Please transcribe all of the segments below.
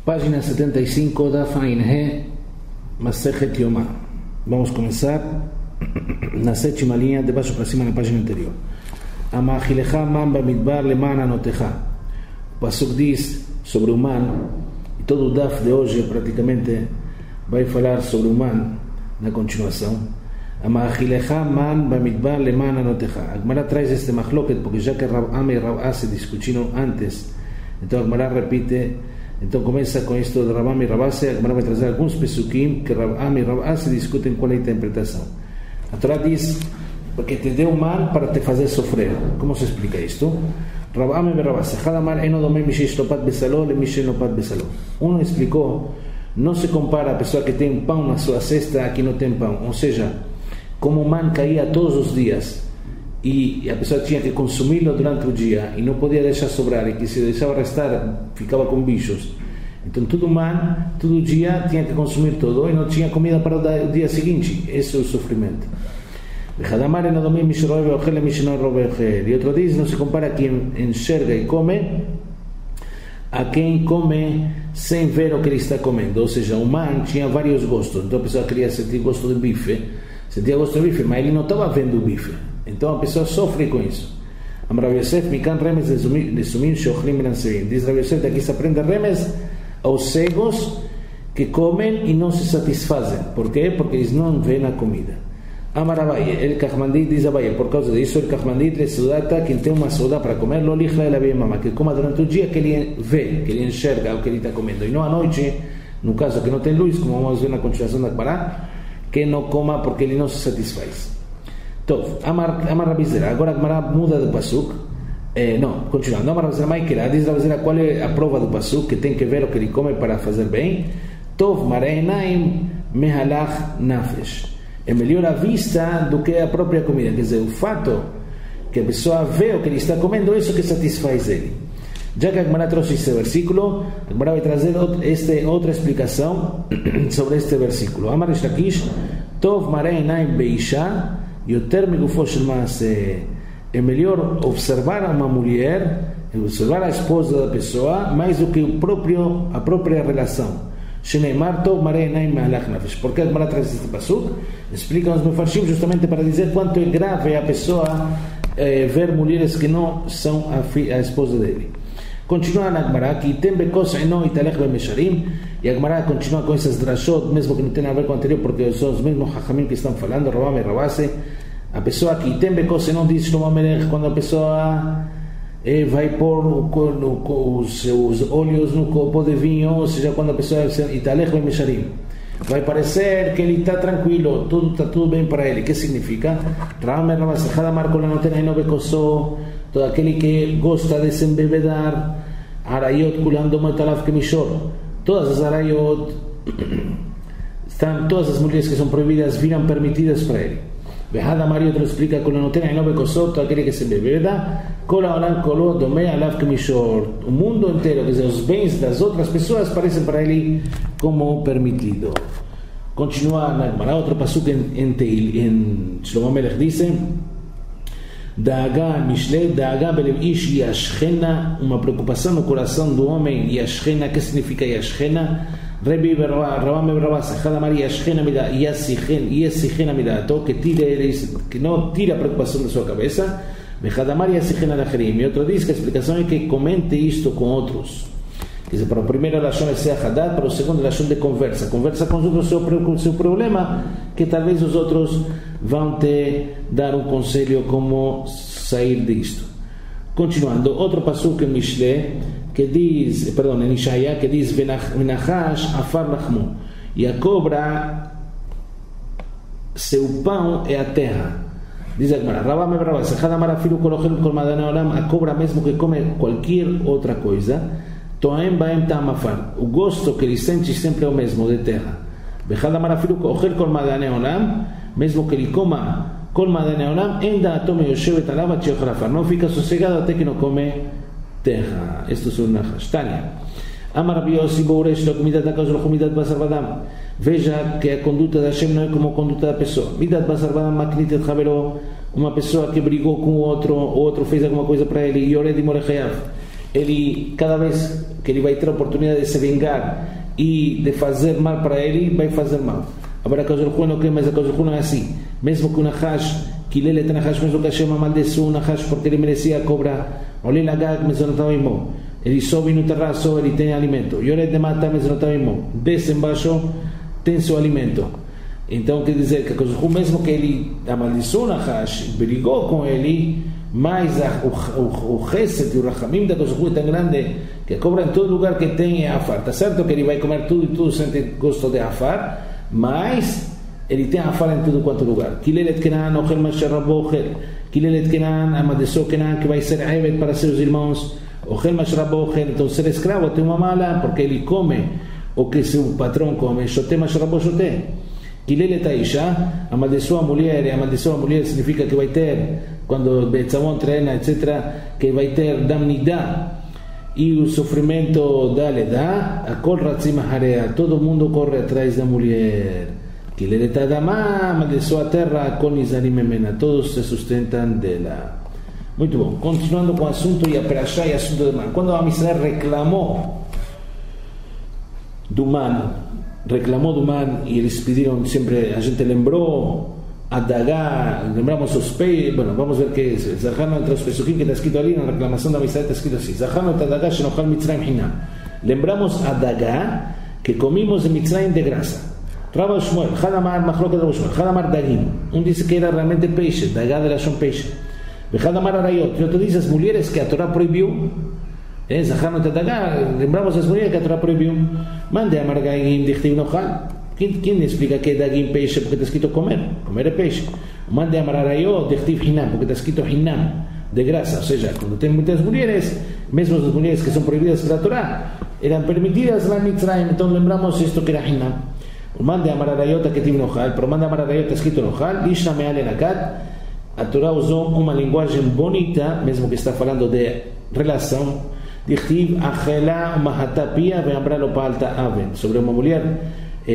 Página 75 da Fainhe Masechet Yomá. Vamos começar na sétima linha, de baixo para cima na página anterior. Amachilecha man bamidbar leman anotecha. O pasuk diz sobre o man, e todo o daf de hoje praticamente vai falar sobre o man na continuação. Amachilecha man bamidbar leman anotecha. A Gemara traz este machloket porque já que Rav Ami e Rav Asi discutiram antes, então a Gemara repite. Então começa com isto de Rav Ami e Rav Asi. A Gemara vai trazer alguns pesukim que Rav Ami e Rav Asi discutem qual é a interpretação. A Torá diz porque te deu man para te fazer sofrer. Como se explica isto? Rav Ami e Rav Asi. Uno explicou, não se compara a pessoa que tem pão na sua cesta a que não tem pão. Ou seja, como o man caía todos os dias e a pessoa tinha que consumi-lo durante o dia e não podia deixar sobrar, e que se deixava restar ficava com bichos, então todo dia tinha que consumir tudo e não tinha comida para o dia seguinte. Esse é o sofrimento. E outro diz, não se compara quem enxerga e come a quem come sem ver o que ele está comendo. Ou seja, o man tinha vários gostos, então a pessoa queria sentir gosto de bife, sentia gosto de bife, mas ele não estava vendo o bife. Então a pessoa sofre com isso. Rav Yosef, Mikan Remes de Sumim Shochlim Menansevim. Diz Rav Yosef, daqui se aprende Remes aos cegos que comem e não se satisfazem. Por quê? Porque eles não veem a comida. Amar Abaye, el Kahmandi diz Abaye, por causa disso, el Kahmandi le sudata, quem tem uma soda para comer, lo lichla ela bem mama, que coma durante o dia que ele vê, que ele enxerga o que ele está comendo, e não à noite, no caso que não tem luz, como vamos ver na continuação da Gemara, que não coma porque ele não se satisfaz. Então, Amar Rabizera, agora a Gemara muda do pasuk. Não, continuando. Amar Rabizera, Maikera, diz Rabizera qual é a prova do pasuk, que tem que ver o que ele come para fazer bem. Tov Mareinaim Mehalach Nafesh. É melhor a vista do que a própria comida. Quer dizer, o fato que a pessoa vê o que ele está comendo, isso que satisfaz ele. Já que a Gemara trouxe este versículo, a Gemara vai trazer outra explicação sobre este versículo. Amar Shakish, Tov Mareinaim Beisha. E o termo Foshel Maaseh é melhor observar uma mulher, observar a esposa da pessoa, mais do que a própria relação. Sheneimar Tov Mareinaim Mehalach Nafesh. Por que a Gemara traz este pasuk? Explica os Mefarshim justamente para dizer quanto é grave a pessoa ver mulheres que não são a esposa dele. Continua na Gemara que tem bekos eno italech bemesharim, e a Gemara continua com essas drashot, mesmo que não tenha a ver com o anterior, porque são os mesmos hachamim que estão falando, Rav Ami e Rav Asi. A pessoa que tem bekos eno diz Shlomo Amelech, quando a pessoa vai pôr os seus olhos no copo de vinho, ou seja, quando a pessoa italech bemesharim, vai parecer que ele está tranquilo, está tudo bem para ele. O que significa? Rav Ami e Rav Asi, cada marco não tem eno bekoso, todo aquele que gosta de se embebedar, arayot kulando matalav kemishor, todas as arayot, todas as mulheres que são proibidas viram permitidas para ele. Behada Mari outro explica que não tem ainda bekoso, todo aquele que se embebeda, kola olam kolo dome alav kemishor, o mundo inteiro, quer dizer, os bens das outras pessoas parecem para ele como permitido. Continua na Gemara, outro pasuk em Shlomo Amelech diz Da'aga Mishle, Da'aga Belev Ish Yashchena, uma preocupação no coração do homem. Yashchena, que significa Yashchena? Rebi Rav Ami e Rav Asi, cada Maria Yashchena mida Yasichena midato, que não tira a preocupação da sua cabeça. Cada Maria Yasichena lacherim. E outro diz que a explicação é que comente isto com outros. Quer dizer, para o primeiro Lashon é Seach Hadat, para o segundo Lashon de conversa com os outros o seu problema, que talvez os outros vão te dar um conselho como sair disto. Continuando, outro pasuk em Mishle, que diz, em Ishaya, que diz Venachash afar lachmu, e a cobra, seu pão é a terra. Diz a Gemara, Rav Ami e Rav Asi, cada marafilu kolochel kol madane olam, a cobra mesmo que come qualquer outra coisa, Toem baem tamafar, o gosto que ele sente sempre é o mesmo, de terra. Bechada marafilu ochel kol madane olam, mesmo que ele coma kol madane olam, enda atome yoshevet alav at sheochrafar, não fica sossegado até que não come terra. Isto é uma Tânia. Amar Rabi Yossi bouresh lo comidat hakadosh baruch hu midat basar vadam. Veja que a conduta da Hashem não é como a conduta da pessoa. Midat basar vadam maknit et chavero, uma pessoa que brigou com o outro fez alguma coisa para ele, yored morechayav, ele, cada vez que ele vai ter a oportunidade de se vingar e de fazer mal para ele, vai fazer mal. Agora, a Kadosh Baruch Hu não quer, mas a Kadosh Baruch Hu não é assim. Mesmo que o Nahash, que Lele tem Nahash, mesmo que Hashem amaldiçoou o Nahash porque ele merecia cobrar, Olê Lagag, mas não estava imó. Ele sobe no terraço, ele tem alimento. Yored de mata, mas não estava imó. Desce embaixo, tem seu alimento. Então, quer dizer que a Kadosh Baruch Hu, mesmo que ele amaldiçoou o Nahash, brigou com ele, mas o Chesed e o Rachamim da Kadosh Baruch Hu é tão grande que cobra em todo lugar que tem afar. Está certo que ele vai comer tudo e tudo sente gosto de afar, mas ele tem afar em tudo quanto lugar. Kilelet Kenan, Ochel Masher Rabochel. Kilelet Kenan, amaldiçoou Kenan, que vai ser Eved para seus irmãos. Ochel Masher Rabochel, então ser escravo tem uma mala, porque ele come o que seu patrão come. Shote Masher Rabochel. Kilelet Aisha, amaldiçoou a mulher, e amaldiçoou a mulher significa que vai ter, quando Betzavon treina, etc., que vai ter damnidá e o sofrimento da Ledá, a Kol Ratzim Harea, todo mundo corre atrás da mulher. Kilelet Adamá, amaldiçoou a terra, a Kol Nizarim Memena, todos se sustentam dela. Muito bom, continuando com o assunto e a Perashá e o assunto do Man. Quando a Israel reclamou do Man e eles pediram sempre, a gente lembrou a Dagá, lembramos os peixes, bueno, vamos ver que Zahano entre os pesukim que está escrito ali na reclamação da Israel, está escrito assim: Zahano et Dagá shenochal Mitzrayim hinam. Lembramos a Dagá que comimos em Mitzrayim de graça. Rabba Shmuel, Hadamar Machloket Rabba Shmuel, Hadamar Dagim. Disse que era realmente peixe, Dagá de Lashon peixe. Hadamar Arayot, e outro diz as mulheres que a Torá proibiu. Zahano et Dagá, lembramos as mulheres que a Torá proibiu. Mande a Margaim dichtiv nochal. Quem explica que é dagim peixe porque está escrito comer é peixe. Mande a Mararayot dichtiv hinam, porque está escrito hinam, de graça. Ou seja, quando tem muitas mulheres, mesmo as mulheres que são proibidas pela Torá, eram permitidas lá em Mitzrayim. Então lembramos isto que era hinam. Mande a Mararayot que tive nochal, pero mande a Mararayot está escrito nochal. Ishna me'al enakat. A Torá usou uma linguagem bonita, mesmo que está falando de relação. Dichtiv achela mahatapia ve'ambralo palta aven, sobre uma mulher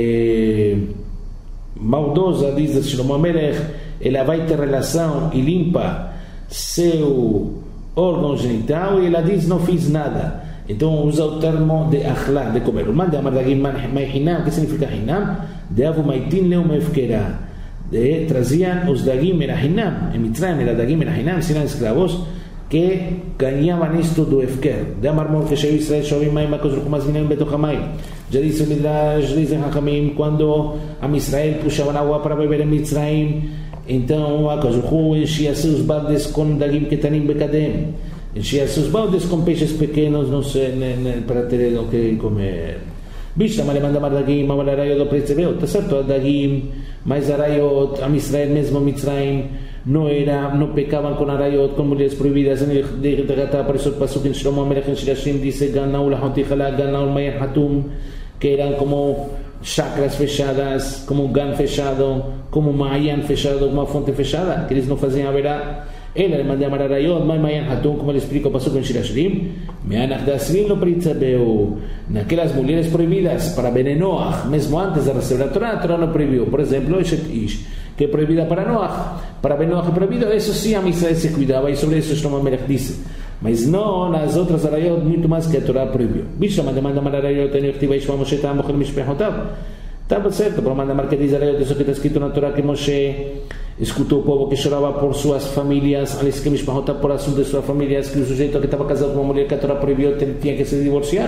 maldosa, diz Shlomo Melech, ela vai ter relação e limpa seu órgão genital e ela diz não fiz nada. Então usa o termo de achla, de comer. O man de amar dagim mai hinam, o que significa hinam? De avu maitin leu meifkera. Traziam os dagim era hinam, em Mitzrayim era dagim era hinam, eram escravos que ganhavam isto do efker. De amar mor que sheu Israel shovim mai makos rukumas minem betoch hamai. Já disse o Midrash, dizem Hakamim, quando a Israel puxava água para beber em Mitzrayim, então a Kadosh Baruch Hu enchia seus baldes com dagim ketanim bekadem, enchia seus baldes com peixes pequenos, não sei, para ter o que comer. Bishta male manda mar dagim, mas arayot do pretzebeu, está certo, a dagim, mas arayot, a Israel mesmo Mitzrayim, não pecavam com arayot, com mulheres proibidas. De Gatá, por isso o Pasuk em Shlomo Melech em Shirashim dice Ganau lahotichala, Ganau mayan hatum, que eram como chakras fechadas, como um gan fechado, como um mayan fechado, uma fonte fechada, que eles não faziam haverá. Ele mandou amar arayot, mas mayan hatum, como ele explica o Pasuk em Shirashim, meanach dasrim lo pritzabeu, naquelas mulheres proibidas para Benenoach, mesmo antes de receber a Torá não proibiu. Por exemplo, Eshet Ish, que é proibida para Noach, para Benoach é proibido, isso sim a Israel se cuidava, e sobre isso Shlomo Melech disse, mas não nas outras arayot, muito mais que a Torá proibiu. Bicho, manda mar arayot, eu estive a Ishma Moshe, está a morrer Mishpehotav, estava certo, para manda mar que diz arayot, isso que está escrito na Torá, que Moshe escutou o povo que chorava por suas famílias, aliás que Mishpehotav por assunto de suas famílias, que o sujeito que estava casado com uma mulher que a Torá proibiu, tinha que se divorciar,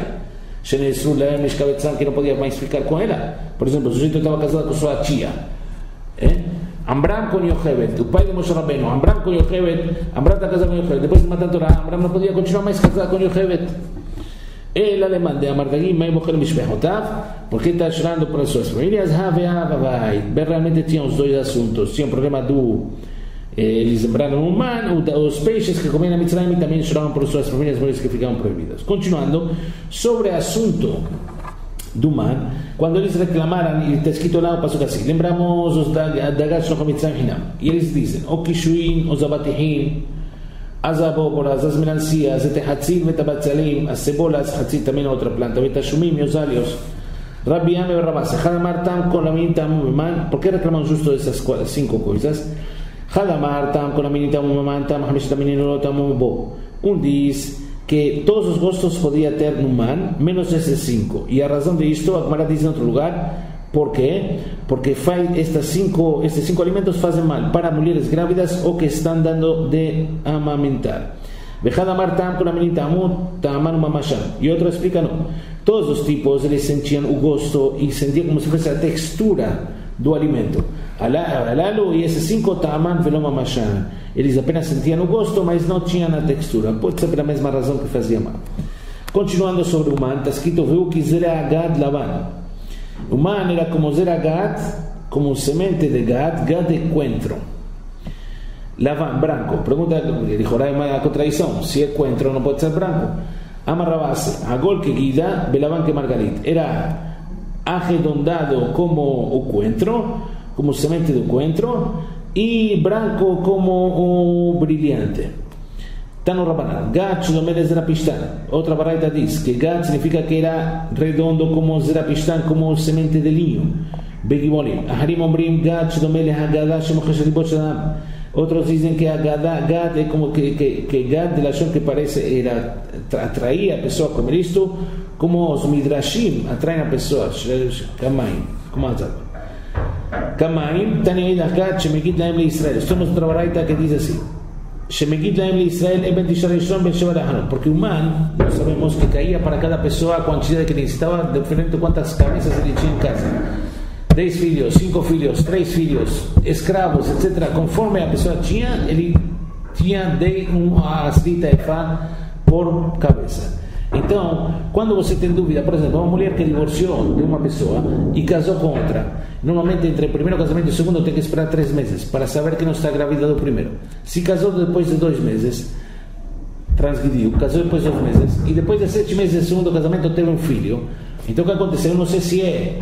que não podia mais ficar com ela. Por exemplo, o sujeito estava casado com sua tia, Amram com Yocheved, o pai de Moshe Rabbeinu, Amram com Yocheved, Amram está casado com Yocheved, depois de matar a Torá, Amram não podia continuar mais casado com Yocheved. Ela demanda a Mardagim, mãe morrer Mishpehotav, porque está chorando por suas famílias. Realmente tinham os dois assuntos. Tinha um problema do. Eles lembraram os peixes que comiam na Mitzrayim e também choravam por suas famílias, mulheres que ficavam proibidas. Continuando, sobre o assunto do man, quando eles reclamaram, e está escrito lá o passo assim: lembramos os Dagá shenochal Mitzrayim hinam. E eles dizem: o Kishuim, os Abatihim, as abóboras, as melancias, hatzil, vetabatzalim, as cebolas, hatzil também é outra planta, vetashumim, os alhos, rabiam e rabase, hadamar tam, kolamin tam, man. Por que reclamam justo essas 5 coisas? Hadamar tam, kolamin tam, man tam, hamish tam, bo. Diz que todos os gostos podia ter no man, menos esses 5. E a razão disto, a Gemara diz em outro lugar, por quê? Porque estes cinco alimentos fazem mal para mulheres grávidas ou que estão dando de amamentar. E outro explica, não. Todos os tipos, eles sentiam o gosto e sentiam como se fosse a textura do alimento. Alalo e esses 5 taman veloma mashan. Eles apenas sentiam o gosto, mas não tinham a textura. Pode ser pela mesma razão que fazia mal. Continuando sobre o man, está escrito: Veu que zera gad lavan. O man era como zera gad, como semente de gad, gad de coentro. Lavan, branco. Pergunta, dijo a contradição: se é coentro, não pode ser branco. Amarrabase, agol que guida, belavan que margarit. Era arredondado como o coentro, como semente do coentro, e branco como o brilhante. Está no Rabanan. Gad domé de Zerapistan. Outra baraita diz que Gad significa que era redondo como Zerapistan, como semente de linho. Begimolim. Aharim ombrim Gad domé de Haggadah shemochesh libot shadam. Outros dizem que a Gad é como que Gad de Lashon que parece era atraía a pessoa a comer isto, como os Midrashim atraem a pessoa. Kamaim. Como é Kamaim, Tani da Gad, Shemegid Laim le Israel. Estamos outra baraita que diz assim: Shemegid Laim le Israel é Ben Tishrei Rishon Ben Sheva Hanon. Porque o man, nós sabemos que caía para cada pessoa a quantidade que necessitava, diferente de quantas cabeças ele tinha em casa. 10 filhos, 5 filhos, 3 filhos, escravos, etc. Conforme a pessoa tinha, ele tinha de uma asrita efá por cabeça. Então, quando você tem dúvida, por exemplo, uma mulher que divorciou de uma pessoa e casou com outra, normalmente entre o primeiro casamento e o segundo tem que esperar 3 meses para saber que não está grávida do primeiro. Se casou depois de 2 meses, transgrediu, casou depois de 2 meses e depois de 7 meses do segundo casamento teve um filho. Então o que aconteceu? Eu não sei se é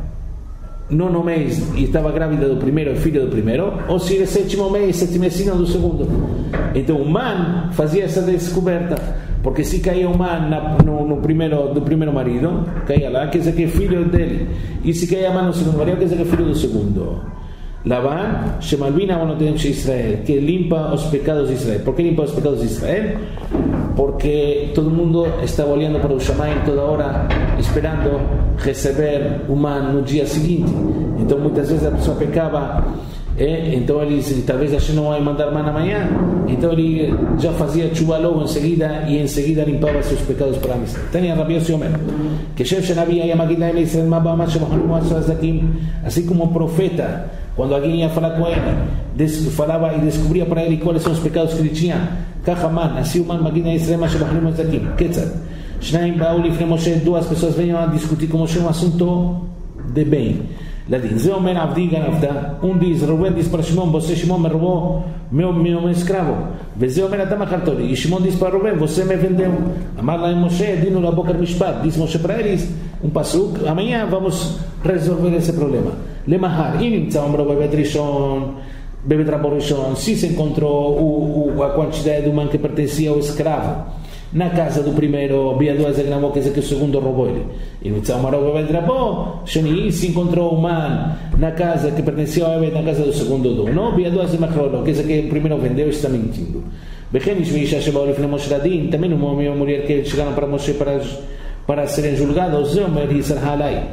9 mês e estava grávida do primeiro, filho do primeiro, ou se era 7º mês, 7 mesinho do segundo. Então o man fazia essa descoberta, porque se caía o man no primeiro, do primeiro marido, caía lá, quer dizer que é filho dele, e se caía a man no segundo marido, quer dizer que é filho do segundo. Lavan, Shemalvina Bonotem de Israel, que limpa os pecados de Israel. ¿Por qué limpa os pecados de Israel? Porque todo el mundo estaba olhando para o Shamayim toda hora, esperando receber o man no dia seguinte. Então muitas vezes a pessoa pecava, então ele talvez Hashem não vai mandar man amanhã, então ele já fazia chuva logo em seguida e em seguida limpava seus pecados para a missa. Tânia Rabi Yossi Omer, que Shev Shenavi Ayamagid Laim Israel Mabba Mash Shemachanu Moashar Zakim, assim como o profeta, quando alguém ia falar com ele, falava e descobria para ele quais são os pecados que ele tinha. Kahaman, assim o man Magid Laim Israel Mash Shemachanu Zakim. Ketzad. Shnaim Baal Lifnei Moshe, 2 pessoas venham a discutir com Moshe um assunto de bem. Ladin, Zé Omer Avdi Ganavda, diz, Reuben diz para Shimon, você Shimon me roubou meu escravo. Vezé Omer Adam Achartori, e Shimon diz para Reuben, você me vendeu. Amar lá em Moshe, Dino la Boker Mishpat, diz Moshe para eles, pasuk, amanhã vamos resolver esse problema. Lemahar, Inimtza Omer Bebet Rishon, Bebet Rabo Rishon, se encontrou a quantidade do man que pertencia ao escravo na casa do primeiro, via 2 gramou, quer dizer que o segundo roubou ele. E no Tzaumarov Bebet Rabó, Shani se encontrou um man na casa que pertencia ao Bebet, na casa do segundo dono, via 2 macrolo, quer dizer que o primeiro vendeu e está mentindo. Bechenis Misha Shebao Lifnei Moshe Radin, também uma mulher que chegaram para Moshe para serem julgados, Zomer Yisar Halai.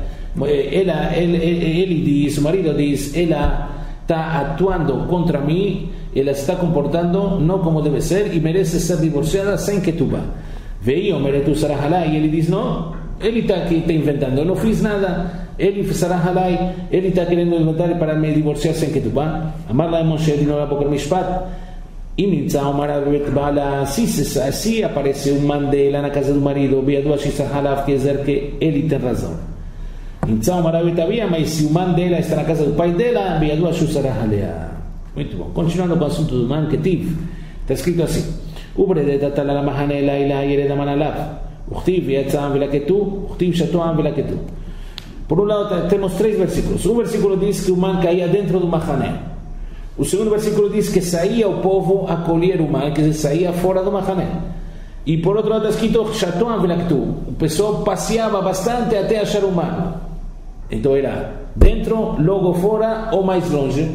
Ele diz, o marido diz, ela está atuando contra mim, ela está comportando não como deve ser e merece ser divorciada sem ketubá. Veio o meretu Sarahalai e ele diz: não, ele está aqui, está inventando, eu não fiz nada. Ele Sarahalai, ele está querendo inventar para me divorciar sem ketubá. Amar lá em Moshe de Nora Boker Mishpat. E Mitzah Omar Abet Bala, se aparece um man dela na casa do marido, via 2 Sarahalaf, quer dizer que ele tem razão. Mitzah Omar Abet Abia, mas se o man dela está na casa do pai dela, via 2 Sarahalea. Muito bom. Continuando com o assunto do man que tive, está escrito assim: Ubre de Tatala Mahane Laila Yereda Manalav, Uchtiv Yatzam Vilaketu, Uchtiv Shatoam Vilaketu. Por um lado, temos 3 versículos. Um versículo diz que o man caía dentro do Mahané. O segundo versículo diz que saía o povo a colher o man, que saía fora do Mahané. E por outro lado, está escrito Shatoam Vilaketu. O pessoal passeava bastante até achar o man. Então era dentro, logo fora ou mais longe.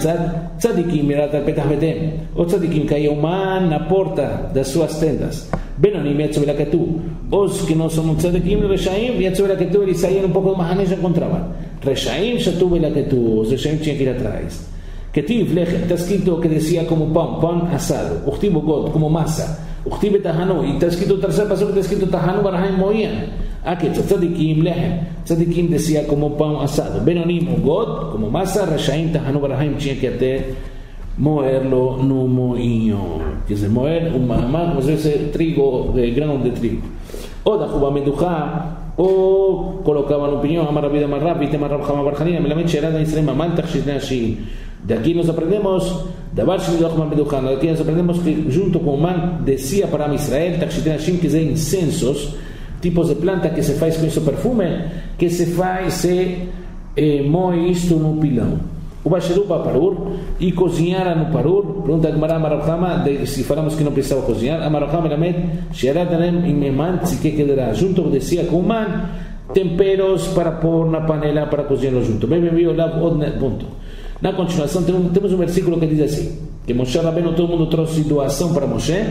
Tzadikim mirat al petach betem. O tzadikim caía o man na porta das suas tendas. Benonim Yatsu Belakatu. Os que não são Tzadikim, Reshaim, Yatsu Belakatu, eles saíram um pouco do Mahané e já encontravam. Reshaim, Shatu Belakatu, os Reshaim tinham que ir atrás. Ketiv Lechem, está escrito que descia como pão assado. Uchtiv God, como massa. Uchtiv Tahanu, e está escrito o terceiro passo que está escrito Tahanu Barahim moíam. Aqui, Tzadikim Lechem, Tzadikim descia como pão assado. Benonim God, como massa. Reshaim, Tahanu Barahim tinha que até moerlo no moinho. Quer dizer, moer uma como se fosse trigo, grão de trigo. Ou da Cuba Meduchá, ou colocavam no pinhão, Amar Rabbi Amar Rabbi, Temar Rabbi Hama Barhanina, Melamed Sheirad Israel Mamal Tachshit Nashim. Daqui nós aprendemos, Davar Shmidoch Meduchá, daqui nós aprendemos que junto com o man descia para Israel, Tachshit Nashim, que é incensos, tipos de planta que se faz com esse perfume, que se moe isto no pilão. O Basheru para Parur e cozinhar no Parur. Pergunta a Gemara Amarahama, se falamos que não precisava cozinhar. Amarahama Lamed, Sheradalem e Meman, se que quedará junto, descia com o man, temperos para pôr na panela para cozinhar junto. Bem, ponto. Na continuação, temos um versículo que diz assim: que Moshe Rabbeinu, todo mundo trouxe doação para Moshe.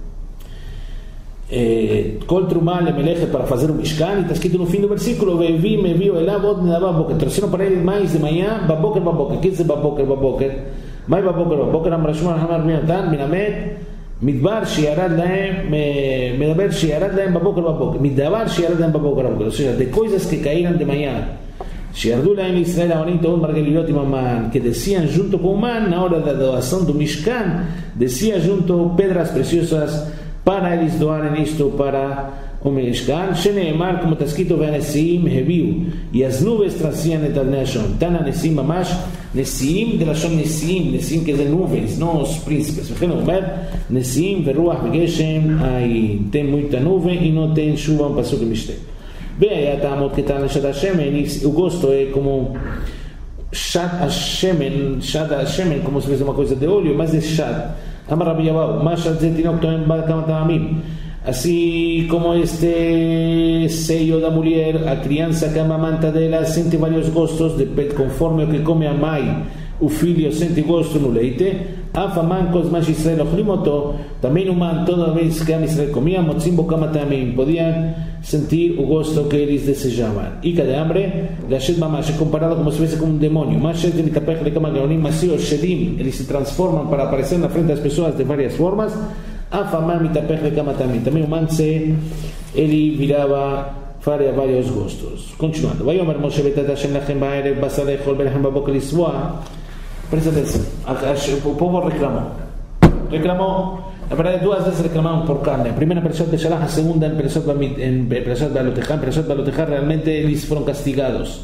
Kol Trumah Lemelechet para fazer o Mishkan, e está escrito no fim do versículo: Vevi me viu elav od nedava boker. Trouxeram para ele mais de manhã, baboker. Que diz baboker? Mais baboker. Amrashman Hamar Minatan Minamet Midbar Shiarad Laem Medaber Shiarad Laem baboker. Midbar Shiarad Laem baboker. Ou seja, de coisas que caíram de manhã. Shiardu Laem Israel Avanim Tood Margeliot e Maman, que desciam junto com o man na hora da doação do Mishkan, descia junto pedras preciosas para eles doarem isto para o Mishkan. Sheneemar, como está escrito, Venesim Heviu, e as nuvens traziam et Avnei Hashem. Tana Nesim Mamash, Nesim de Lashon Nesim quer dizer nuvens, não os príncipes. Nesim, Veruach, Vegeshem, aí tem muita nuvem e não tem chuva, um passo que mistério. Bem, aí está a moto que está na Shad Hashemen, o gosto é como Shad Hashemen, como se fosse uma coisa de óleo, mas é Shad. Amar Rabbi Yabau, Mashad Zetinok Toem Bakamat Amim. Assim como este seio da mulher, a criança que amamanta dela sente vários gostos, conforme o que come a mãe, o filho sente gosto no leite. Afamancos mas Israel ochlimoto, também o man, toda vez que a Israel comia, motzim bokamat amim, podiam sentir o gosto que eles desejavam. E cada hambre, Lashed Mamash, é comparado como se fosse com um demônio. Mashed Mitapech Lekama Gaonim, mas se os Shedim, eles se transformam para aparecer na frente das pessoas de várias formas. Afamam Mitapech Lekama também o man ele virava vários gostos. Continuando. Vai Omer Moshe Betat Hashem Lachem Ba'erev Basar Echol Belechem Babok Lisboa. Presta atenção. O povo reclamou. Na verdade, duas vezes reclamaram por carne. A primeira Perashat Beshalach, a segunda em Perashat Balotechá. Perashat Balotechá, realmente eles foram castigados.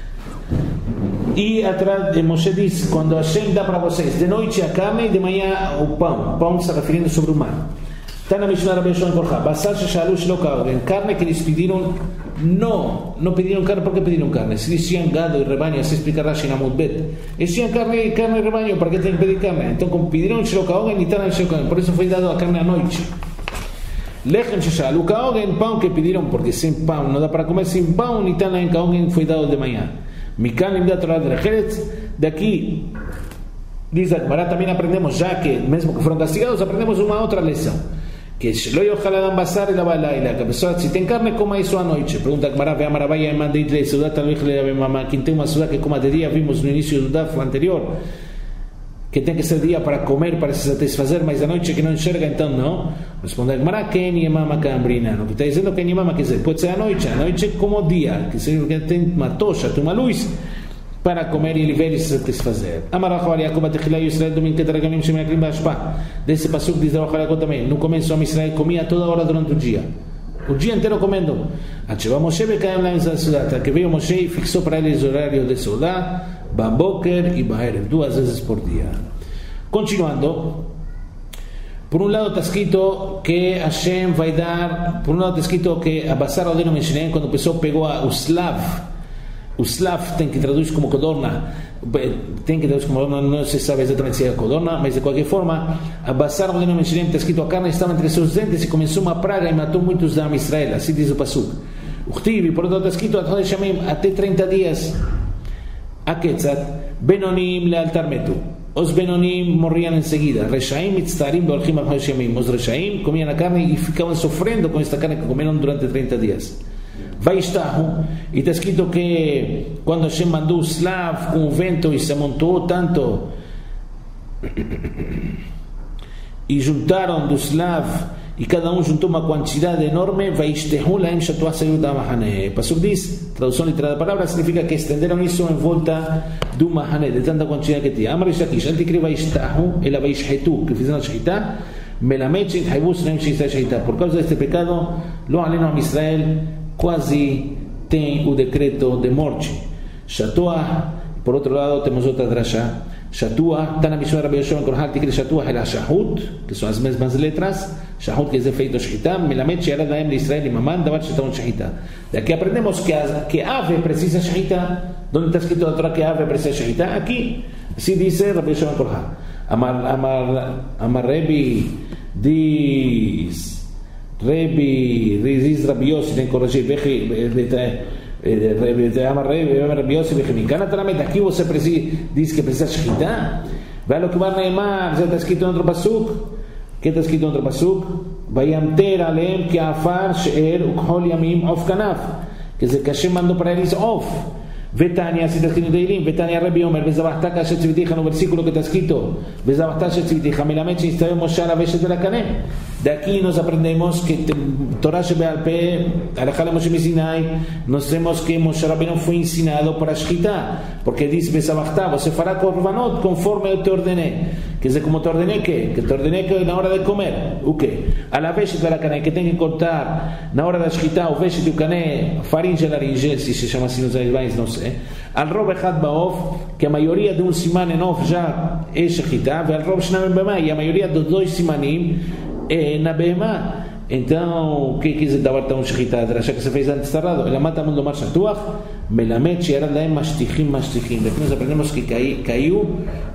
E atrás de Moshe diz: quando Hashem dá para vocês de noite a carne e de manhã o pão. O pão está referindo sobre o mar. Está na Mishnah Rabbi Yoshua Korcha. Basar sheshalu shelo kaogen. Carne que eles pediram. Não pediram carne. Por que pediram carne? Se eles tinham gado e rebanho, se explica Rashi na Mudbet, eles tinham carne e rebanho, para que tem que pedir carne? Então, como pediram shelo kaogen, e estavam shelo kaogen, por isso foi dado a carne à noite. Lechem sheshalu kaogen, pão que pediram, porque sem pão não dá para comer, sem pão, e estavam kaogen foi dado de manhã. Mikan imda Torah de Recheretz. Daqui diz a Gemara, também aprendemos, já que mesmo que foram castigados, aprendemos uma outra lição, que lo yochal adam basar ela balaila, que a pessoa, se tem carne, coma isso à noite. Pergunta a Gemara, veja Maravaya e manda idrei sudat aluichle ave mamá. Quem tem uma sudat que coma de dia, vimos no início do daf anterior que tem que ser dia para comer, para se satisfazer, mas à noite que não enxerga, então não. Responde a Gemara, quem é mama cambrina? Não está dizendo quem é mama, quer dizer, pode ser à noite como dia, que se tem uma tocha, tem uma luz para comer e ele ver e se satisfazer. Amarachal Yaakov Atechila Yisrael domingo que tragamos se meacrim bashpa. Desse passuco diz Amarachal Yaakov também. No começo a Israel comia toda hora durante o dia inteiro comendo. Acheva Moshe bekaim lá em Zasudat, que veio Moshe e fixou para eles o horário de Sudá, Baboker e Baerev, 2 vezes por dia. Continuando, por um lado está escrito que Hashem vai dar, por um lado está escrito que a Basar Odeno Meshinem, quando o pessoal pegou o Slav tem que traduzir como codorna, não se sabe exatamente se é codorna, mas de qualquer forma, a Basar Odeno Meshinem está escrito, a carne estava entre seus dentes e começou uma praga e matou muitos da Israel, assim diz o Pasuk. Uchtiv, por outro lado está escrito, até 30 dias, Aketzat, Benonim lealtar metu. os Benonim morrían enseguida. Reshaim mitztarim beolchim al Hashem. Os Reshaim comían la carne y ficaban sufriendo con esta carne que comieron durante 30 días. Vaishtahu, y está escrito que cuando Hashem mandó un slav con un vento y se amontoó tanto y juntaron dos slav y cada uno juntó una cantidad enorme, Vaishtahu laem shatuah sayut ha'mahane. Pasuk dice, traducción literal de la palabra, significa que extendieron eso en volta de un mahane, de tanta cantidad que tenía. Amar Shakish, antes que Vaishtahu, el Vaishhetu, que hicieron la shahita, Melamed sheithaibus laem sheitah shahita. Por causa de este pecado, lo aleno a Israel quase tem o decreto de morte. Shatuah, por outro lado, temos outra drasha. Shatuah, está na missão de Rabbi Yoshua Korhat, que Shatuah era Shahut, que são as mesmas letras. Shahut, que é feito Shahita, Melamed She'ara Daem de Israel e Mamad, Davat She'ton Shahita. Daqui aprendemos que ave precisa Shahita. Onde está escrito na Torá que ave precisa Shahita? Aqui, assim diz Rabbi Yoshua Korhat. Amar Rebbe diz Rabbi Yossi, tem que corrigir, Rabbi Yossi, aqui você diz que precisa shechita. Vai lo que vai neymar, já está escrito em outro pasuk. Que está escrito em outro pasuk? Vayamter alem que afar she'er ukhol yamim of kanaf. Quer dizer, que Hashem mandou para eles of. Vetania, si está escrito en Teilim, Vetania Rabbi Omer, Bezabachta Kashet Tzviticha, no versículo que está escrito, Bezabachta Kashet Tzviticha, Melamed She'istave Moshe ala Veshet de la Kanem. De aquí nos aprendemos que Torah Shebe'al Peh, Alajá le Moshe Sinai, nos vemos que Moshe Rabbeinu fue ensinado para Shchita, porque dice Bezabachta, você fará korbanot conforme eu te ordené. Quer dizer, como te ordené que te ordené que na hora de comer, o quê? A la Veshet de la Kanem, que tem que cortar na hora da Shchita, o Veshet e o Kanem, faringe e laringe, se chama assim nos animais, não sei. Al Rob Echad Baof, que a maioria de um siman em off já é Shechita, e al Rob Shnam Bema, e a maioria dos dois simanim é na Bema. Então, o que quer dizer dar um Shechita? Já que se fez antes errado, ela mata mundo mais Shatuach, Melamed She'ara Laem Mashtichim. Daqui nós aprendemos que caiu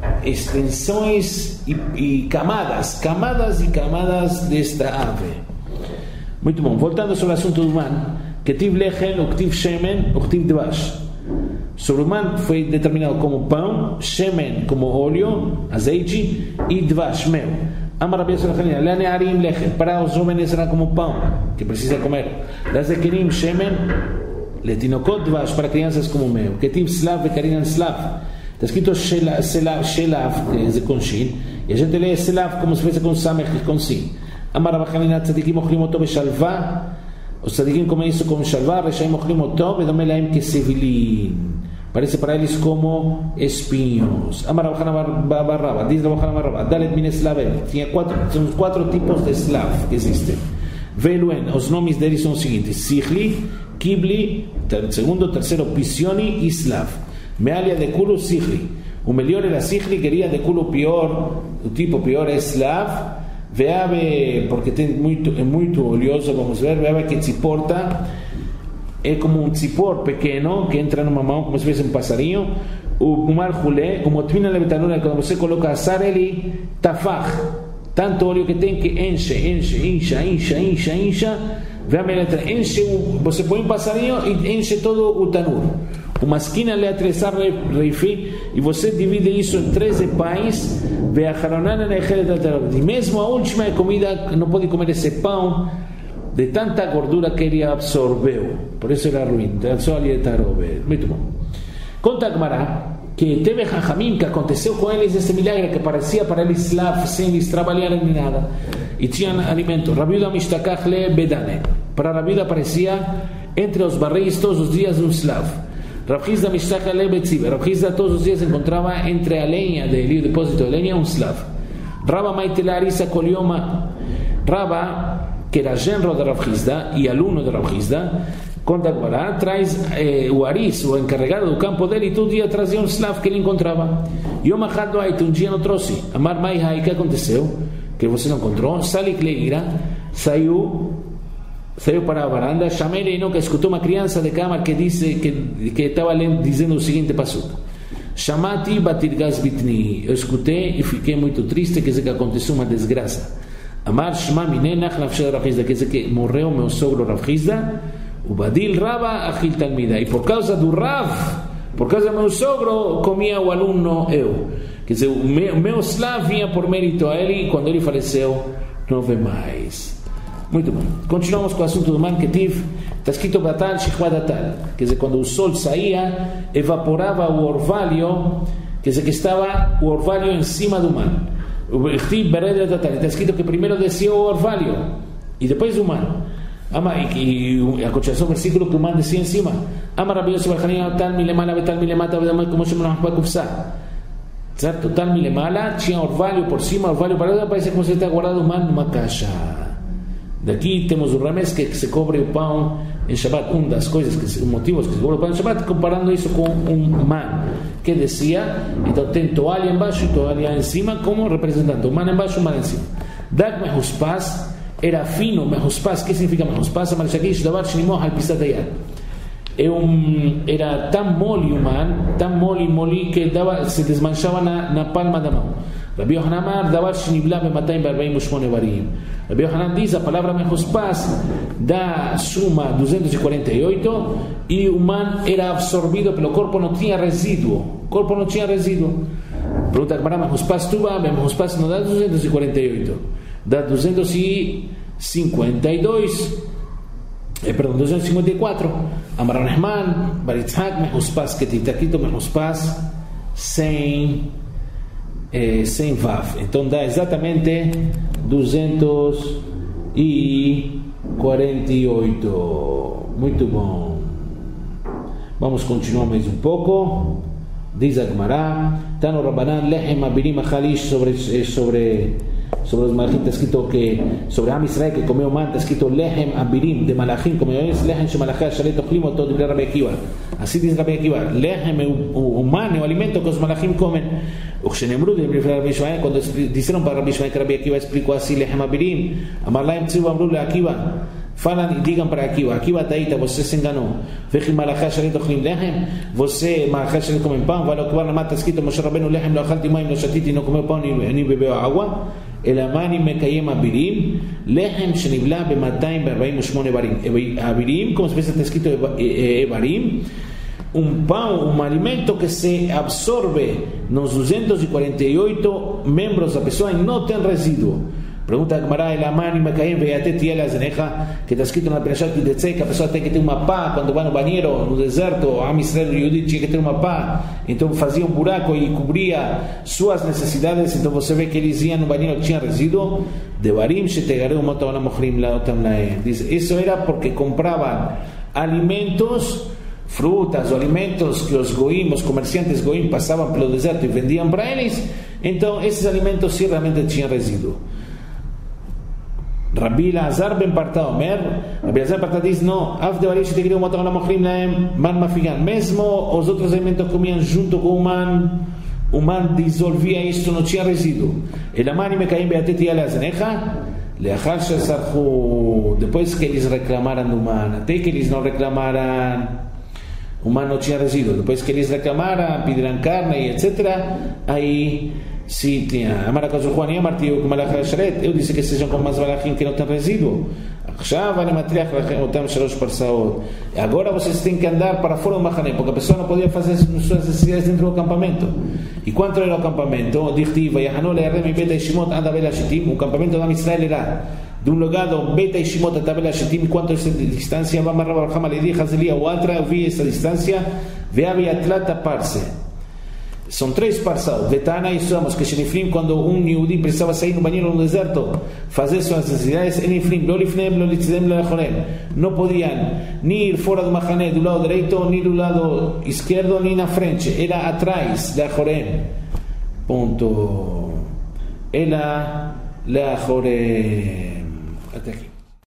extensões e camadas e camadas desta ave. Muito bom, voltando sobre o assunto do man, que tiv lechen, o que tiv shemen, o que tiv dvash. Sobre o man foi determinado como pão, shemen como óleo, azeite e dvash, mel. Amar Rabbi Yosef Hanina, le'ne'arim lechen, para os homens será como pão, que precisa comer. Le'zekirim shemen, le'tinokot dvash, para crianças como mel. Que tiv slav ve'karinan slav. Está escrito shelav, que é com shin, e a gente lê slav como se fosse com samech, com sin. Amar Rabbi Hanina, tzadikim ochlim oto beshalva. Os tzadikim comem isso como shalva, reshaim ochlim oto, vedome laim kesevilin. Parece para eles como espinhos. Amar Rabbi Hanina bar Rabba, diz Rabbi Hanina bar Rabba, dalet min slavel. São 4 tipos de slav que existem. Veluen, os nomes deles são os seguintes: Sichli, Kibli, segundo, terceiro, Pisioni e Slav. Mealia de culo, Sichli. O melhor era Sichli, queria de culo pior, o tipo pior é Slav. Veave, porque é muito oleoso, vamos ver, veave que tzipporta é como um tzipor pequeno que entra numa mão como se fosse um passarinho. O marjulé, o motvina levitanura, quando você coloca assar ele tafach, tanto óleo que tem que enche, veame a letra, enche, você põe um passarinho e enche todo o tanur. Uma esquina le atresar reifi, e você divide isso em 13 pães, e mesmo a última comida não pode comer esse pão de tanta gordura que ele absorveu, por isso era ruim. Muito bom. Conta a Gemara que teve Jajamim, que aconteceu com eles esse milagre que parecia para eles slav, sem eles trabalharem nem nada, e tinham alimento. Rabiuda mishtakach le bedane, para Rabiuda parecia entre os barris todos os dias um slav. Rav Hizda mishtakach le betziva, Rav Hizda todos os dias encontrava entre a lenha dele, o depósito de lenha, um slav. Rabba maitela arisa kolioma, Rabba, que era genro de Rav Hizda e aluno de Rav Hizda, conta agora, traz o aris, o encarregado do campo dele, e todo dia trazia um slav que ele encontrava. Yom achad doait, um dia não trouxe. Amar mai hai, que aconteceu? Que você não encontrou? Salik leira, saiu para a varanda, chamei ele, que escutou uma criança de cama que disse que estava dizendo o seguinte passuco: Shamati batirgas bitni, eu escutei e fiquei muito triste, quer dizer que aconteceu uma desgraça. Amar shma minenach nafshel Rav Hizda, quer dizer que morreu meu sogro Rav Hizda, o badil Rava achil talmida, e por causa do Rav, por causa do meu sogro, comia o aluno eu. Quer dizer, o meu Slav vinha por mérito a ele, e quando ele faleceu, não vê mais. Muito bom. Continuamos com o assunto do Man Ketiv. Está escrito Batal, Shikwa Datal. Quer dizer, quando o sol saía, evaporava o orvalho, quer dizer, que estava o orvalho em cima do Man. Está escrito que primeiro descia o orvalho e depois o Man. E a continuação do versículo que o Man descia em cima. Ama Rabbi Yosef Al-Hanin, tal milemala, tal milemata, como se chama na kufsa. Certo? Tal milemala, tinha orvalho por cima, orvalho para lá, parece como se está guardado o Man numa caixa. Daqui temos o Rames que se cobre o pão em Shabbat. Das coisas, motivos que se cobre o pão em Shabbat, comparando isso com um man que descia. Então tem toalha embaixo e toalha em cima, como representando o man embaixo e o man em cima. Dag Mehuspas era fino. Mehuspas, que significa Mehuspas? Amalshakish davar shnimoh al pisatayat. Era tan mole o man, tan mole que se desmanchava na palma da mão. Rabbi Yohanan Amar davar shnibla be-248 barim. Rabbi Yohanan diz a palavra Mehuspas da suma 248 e o man era absorvido pelo corpo, não tinha resíduo. Pergunta a Gemara, Mehuspas tuba, Mehuspas não dá 248, dá 252. Perdão, 254. Amar Nehman Baritzhak Mehuspas, que está escrito Mehuspas sem Vav. Então dá exatamente 248. Muito bom. Vamos continuar mais um pouco. Diz a Gemara, Tano Rabbanan Lechem Abirim Achalish, sobre os malachim está escrito que sobre Am Israel que comeu man, está escrito Lechem Abirim de malachim, como es Lechem Shemalachim Shalet Ochlim Oto de Rabbi Akiva. Assim diz Rabbi Akiva, Lechem o man, o alimento que os malachim comem. Quando disseram para Rabbi Shimon que Rabbi Akiva explicou assim Lechem Abirim, Amar Laim Tzivu Amru Le Akiva, falam e digam para Akiva, Akiva taíta, você se enganou. Vechim malachim Shalet Ochlim Lechem, você malachim Shalet comem pão, vai locuvar na mata escrito Moshe Rabbeinu Lechem Lo Achalti Maim Lo Shatiti, não comeu pão nem bebeu água. Elamani Mekayem Abirim, Lechem Shenibla be-248 barim. Abirim, como se está escrito Ebarim, pão, alimento que se absorve nos 248 membros da pessoa e não tem resíduo. Pergunta a Gemara, Elamani Mekayem Veyatet Yel Azenecha, que está escrito na Perashat Kidetzei que a pessoa tem que ter uma pá quando vai no banheiro, no deserto. A Am Israel e o Yehudi tinha que ter uma pá, então fazia um buraco e cobria suas necessidades. Então você vê que eles iam no banheiro, tinha resíduo. Devarim shetegareu motavan amochrim laotam laem. Diz, isso era porque compravam alimentos, frutas ou alimentos que os goim, os comerciantes goim passavam pelo deserto e vendiam para eles. Então esses alimentos sim realmente tinham resíduo. Rabbi Elazar ben Parta Omer, Rabbi Elazar ben Parta diz, não, af de varim shetegriu motavan amochrim laem man mafigan. Mesmo os outros alimentos comiam junto com o man dissolvia isso, não tinha resíduo. Elamani Mekayem Veyatet Yel Azenecha, Leachar Shesarchu, depois que eles reclamaram do man, até que eles não reclamaram, o man não tinha resíduo. Depois que eles reclamaram, pediram carne e etc., aí sim tinha. Amar a Juan e Amarti, o Malachim Sharet, eu disse que sejam como as malachim que não tem resíduo. Agora vocês têm que andar para fora do Mahané, porque a pessoa não podia fazer suas necessidades dentro do acampamento. E quanto era o acampamento? O campamento da Israel era de um lugar do Beta e Shimot até Bela Shittim. Quanto é essa distância? Vamos a Rabarham Aledi Hazelia ou outra. Eu vi essa distância. Veavia Tlata Parse. São 3 parsal. Vetana e Somos, que Sheniflim, quando um Yehudi precisava sair no banheiro no deserto, fazer suas necessidades, Eniflim, Lolifnem, Lolitzidem, Lolachorem. Não podiam nem ir fora do Mahané, do lado direito, nem do lado esquerdo, nem na frente. Era atrás, Lachorem. Ponto. Era Lachorem. Até aqui.